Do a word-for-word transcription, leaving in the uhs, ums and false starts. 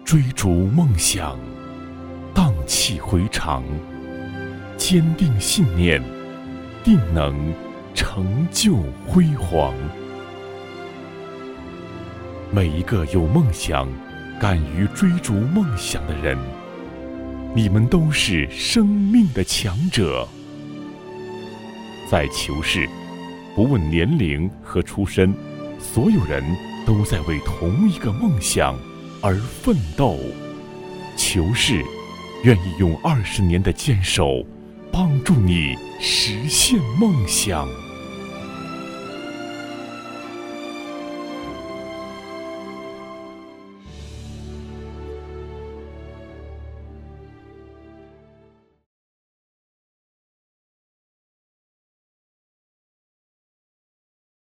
追逐梦想，荡气回肠，坚定信念，定能成就辉煌。每一个有梦想、敢于追逐梦想的人，你们都是生命的强者。在求是，不问年龄和出身，所有人都在为同一个梦想而奋斗。求是愿意用二十年的坚守，帮助你实现梦想。